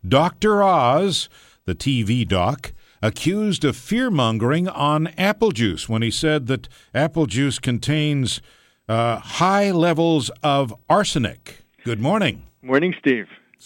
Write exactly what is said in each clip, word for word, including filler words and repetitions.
Doctor Oz, the T V doc, accused of fear-mongering on apple juice when he said that apple juice contains uh, high levels of arsenic. Good morning. Morning, Steve.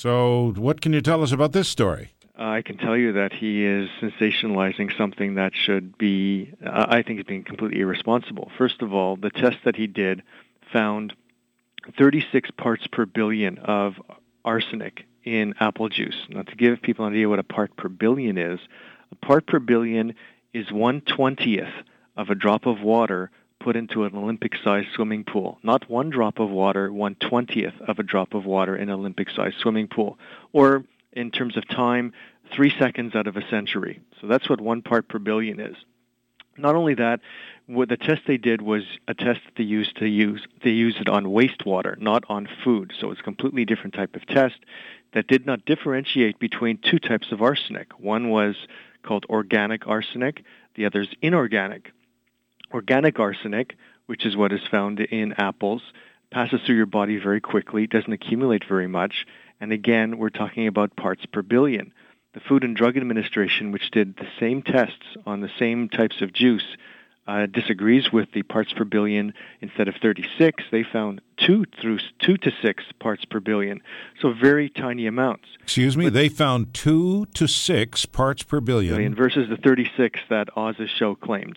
So what can you tell us about this story? I can tell you that he is sensationalizing something that should be, uh, I think, is being completely irresponsible. First of all, the test that he did found thirty-six parts per billion of arsenic in apple juice. Now, to give people an idea what a part per billion is, a part per billion is one twentieth of a drop of water put into an Olympic-sized swimming pool. Not one drop of water, one twentieth of a drop of water in an Olympic-sized swimming pool. Or, in terms of time, three seconds out of a century. So that's what one part per billion is. Not only that, what the test they did was a test that they used to use. They used it on wastewater, not on food. So it's a completely different type of test that did not differentiate between two types of arsenic. One was called organic arsenic. The other is inorganic. Organic arsenic, which is what is found in apples, passes through your body very quickly, doesn't accumulate very much, and again, we're talking about parts per billion. The Food and Drug Administration, which did the same tests on the same types of juice, uh, disagrees with the parts per billion. Instead of thirty-six, they found two through two to six parts per billion. So very tiny amounts. Excuse me, but they found two to six parts per billion. billion versus the thirty-six that Oz's show claimed.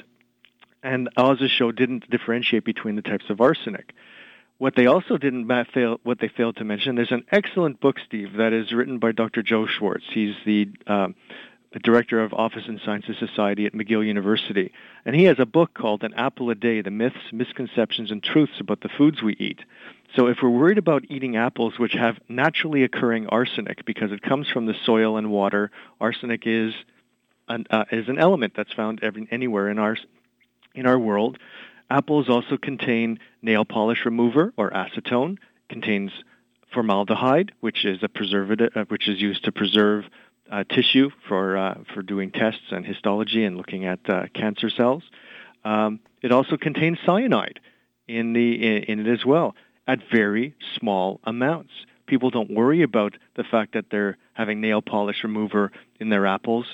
And Oz's show didn't differentiate between the types of arsenic. What they also didn't fail, what they failed to mention, there's an excellent book, Steve, that is written by Doctor Joe Schwartz. He's the um, director of Office in Sciences Society at McGill University. And he has a book called An Apple a Day, The Myths, Misconceptions, and Truths About the Foods We Eat. So if we're worried about eating apples which have naturally occurring arsenic, because it comes from the soil and water, arsenic is an, uh, is an element that's found every, anywhere in our, in our world. Apples also contain nail polish remover, or acetone, contains formaldehyde, which is a preservative, uh, which is used to preserve uh, tissue for uh, for doing tests and histology and looking at uh, cancer cells. Um, it also contains cyanide in the in, in it as well, at very small amounts. People don't worry about the fact that they're having nail polish remover in their apples,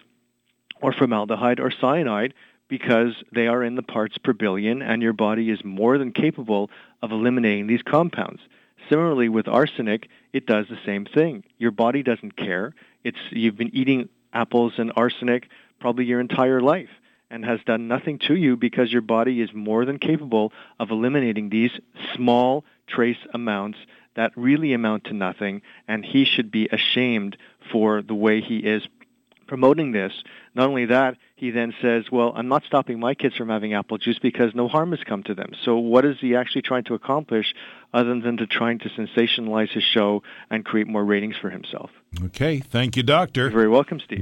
or formaldehyde or cyanide, because they are in the parts per billion, and your body is more than capable of eliminating these compounds. Similarly, with arsenic, it does the same thing. Your body doesn't care. It's you've been eating apples and arsenic probably your entire life and has done nothing to you because your body is more than capable of eliminating these small trace amounts that really amount to nothing, and he should be ashamed for the way he is promoting this. Not only that, he then says, well, I'm not stopping my kids from having apple juice because no harm has come to them. So what is he actually trying to accomplish other than to trying to sensationalize his show and create more ratings for himself? Okay. Thank you, Doctor. You're very welcome, Steve.